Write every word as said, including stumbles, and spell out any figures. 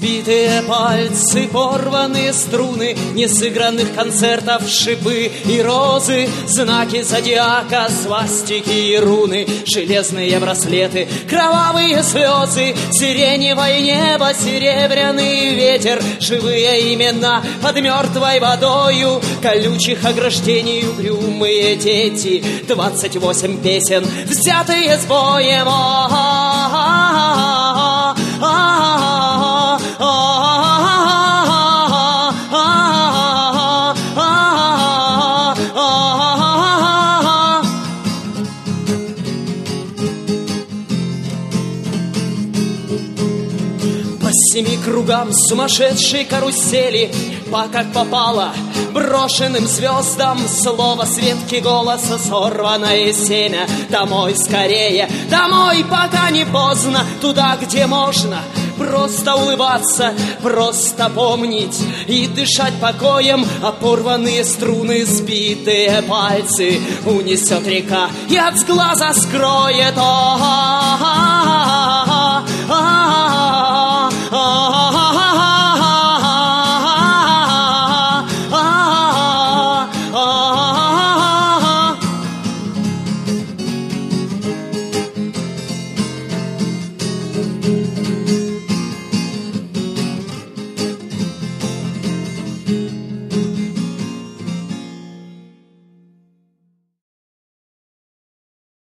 Сбитые пальцы, порванные струны, несыгранных концертов шипы и розы, знаки зодиака, свастики и руны, железные браслеты, кровавые слезы, сиреневое небо, серебряный ветер, живые имена под мертвой водою, колючих ограждений угрюмые дети, двадцать восемь песен, взятые с боем. По семи кругам сумасшедшей карусели, по как попало брошенным звездам, слово с ветки голоса, сорванное семя. Домой скорее, домой, пока не поздно, туда, где можно просто улыбаться, просто помнить и дышать покоем, а порванные струны, сбитые пальцы унесет река и от глаза скроет. О-о-о-о-о-о.